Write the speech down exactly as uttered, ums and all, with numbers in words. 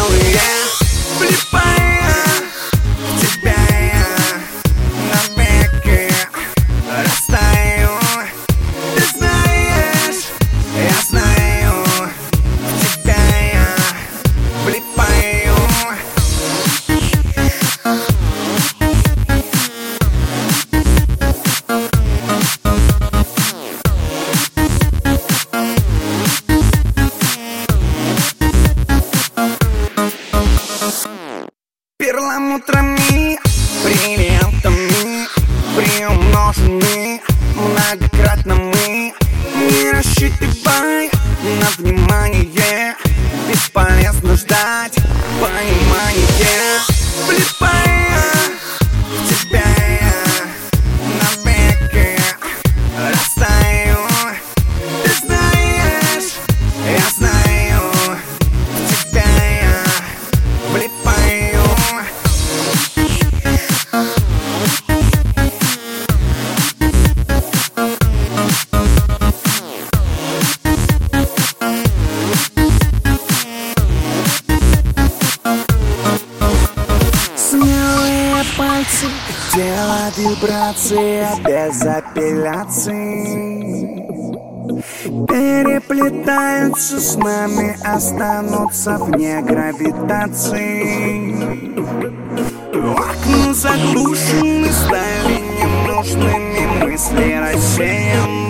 смелые, влипая в тебя я навеки растаю. Ты знаешь, я знаю, в тебя я влипаю. Перламутрами, бриллиантами приумножены многократно мы. Не рассчитывай на внимание, бесполезно ждать понимания. Влипая в тебя я навеки растаю. Ты знаешь, я знаю, в тебя я влипаю. Смелые пальцы, дело вибрации без апелляций. Переплетаются с нами, останутся вне гравитации. Окна заглушены, стали ненужными мысли рассеяны.